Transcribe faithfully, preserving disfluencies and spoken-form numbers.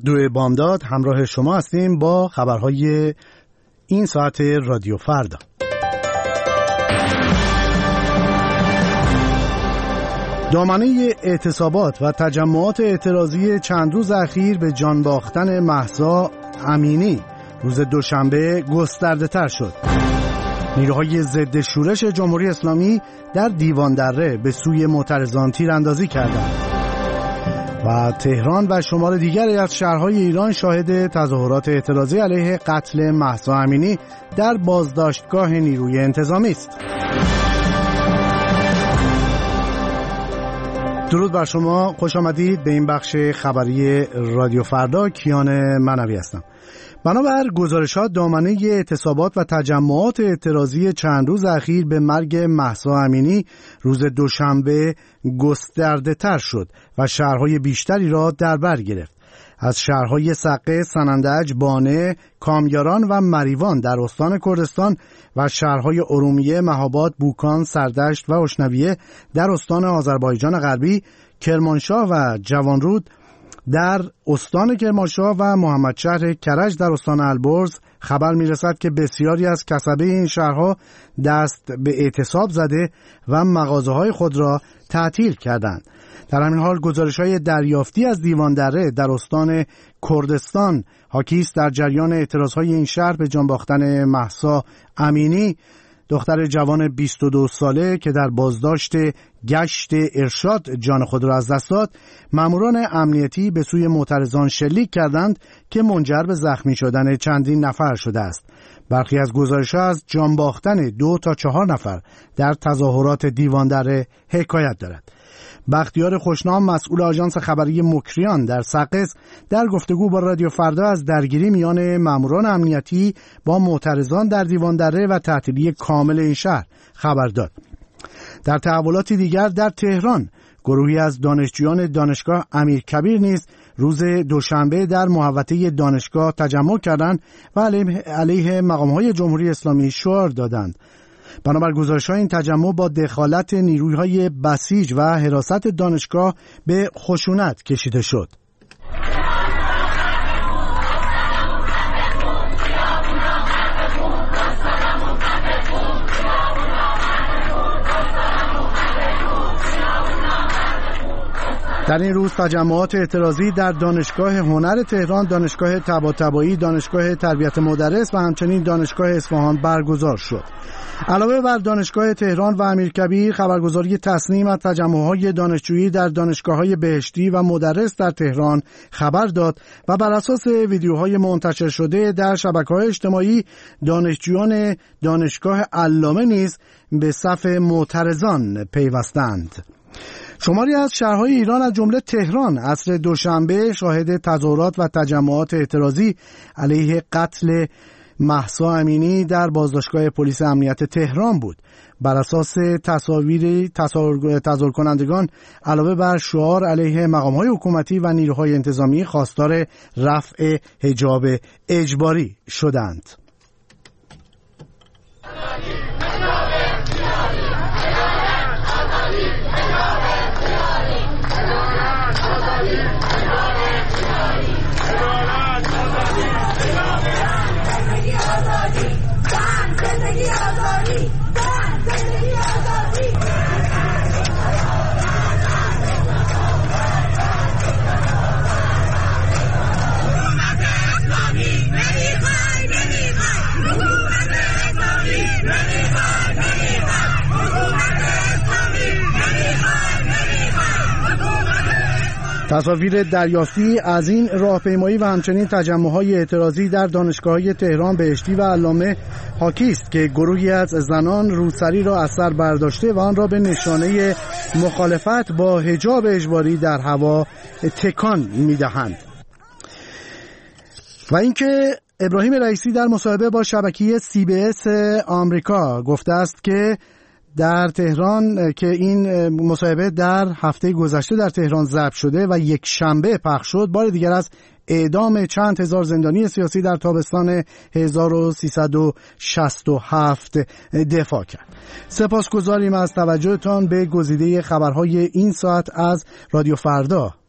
دو بامداد همراه شما هستیم با خبرهای این ساعت رادیو فردا. دامنه اعتصابات و تجمعات اعتراضی چند روز اخیر به جان باختن مهسا امینی روز دوشنبه گسترده تر شد. نیروهای ضد شورش جمهوری اسلامی در دیوان دره به سوی معترضان تیراندازی کردند و تهران و شمال دیگری از شهرهای ایران شاهد تظاهرات اعتراضی علیه قتل مهسا امینی در بازداشتگاه نیروی انتظامی است. درود بر شما، خوش آمدید به این بخش خبری رادیو فردا. کیان منوی هستم. بنابر گزارشات دامنه اعتصابات و تجمعات اعتراضی چند روز اخیر به مرگ مهسا امینی روز دوشنبه گسترده تر شد و شهرهای بیشتری را در بر گرفت. از شهرهای سقه، سنندج، بانه، کامیاران و مریوان در استان کردستان و شهرهای ارومیه، مهاباد، بوکان، سردشت و اشنویه در استان آذربایجان غربی، کرمانشاه و جوانرود در استان کرمانشاه و محمدشهر کرج در استان البرز خبر می‌رسد که بسیاری از کسبه این شهرها دست به اعتصاب زده و مغازه‌های خود را تعطیل کردند. در همین حال گزارش‌های دریافتی از دیوان دره در استان کردستان حاکی است در جریان اعتراض‌های این شهر به جان باختن مهسا امینی، دختر جوان بیست و دو ساله که در بازداشت گشت ارشاد جان خود را از دست داد، ماموران امنیتی به سوی معترضان شلیک کردند که منجر به زخمی شدن چندین نفر شده است. برخی از گزارش‌ها از جان باختن دو تا چهار نفر در تظاهرات دیوان دره حکایت دارد. بختیار خوشنام مسئول آژانس خبری مکریان در سقز در گفتگو با رادیو فردا از درگیری میان ماموران امنیتی با معترضان در دیوان دره و تعطیلی کامل این شهر خبر داد. در تحولاتی دیگر در تهران گروهی از دانشجویان دانشگاه امیرکبیر نیز روز دوشنبه در محوطه دانشگاه تجمع کردند و علیه, علیه مقام‌های جمهوری اسلامی شعار دادند. بنابر گزارش‌های این تجمع با دخالت نیروهای بسیج و حراست دانشگاه به خشونت کشیده شد. در این روز تجمعات اعتراضی در دانشگاه هنر تهران، دانشگاه طباطبایی، دانشگاه تربیت مدرس و همچنین دانشگاه اصفهان برگزار شد. علاوه بر دانشگاه تهران و امیرکبیر، خبرگزاری تصنیم از تجمع‌های دانشجویی در دانشگاه‌های بهشتی و مدرس در تهران خبر داد و بر اساس ویدیوهای منتشر شده در شبکه‌های اجتماعی دانشجویان دانشگاه علامه نیز به صف معترضان پیوستند. شماری از شهرهای ایران از جمله تهران عصر دوشنبه شاهد تظاهرات و تجمعات اعتراضی علیه قتل مهسا امینی در بازداشتگاه پلیس امنیت تهران بود. بر اساس تصاویر تظاهر کنندگان علاوه بر شعار علیه مقام‌های حکومتی و نیروهای انتظامی خواستار رفع حجاب اجباری شدند. تصاویر دریافتی از این راهپیمایی و همچنین تجمع‌های اعتراضی در دانشگاه‌های تهران، بهشتی و علامه حاکی است که گروهی از زنان روسری را از سر برداشته و آن را به نشانه مخالفت با حجاب اجباری در هوا تکان می‌دهند. و اینکه ابراهیم رئیسی در مصاحبه با شبکه سی بی اس آمریکا گفته است که در تهران که این مصاحبه در هفته گذشته در تهران ضبط شده و یک شنبه پخش شد، بار دیگر از اعدام چند هزار زندانی سیاسی در تابستان هزار و سیصد و شصت و هفت دفاع کرد. سپاسگزاریم از توجهتان به گزیده خبرهای این ساعت از رادیو فردا.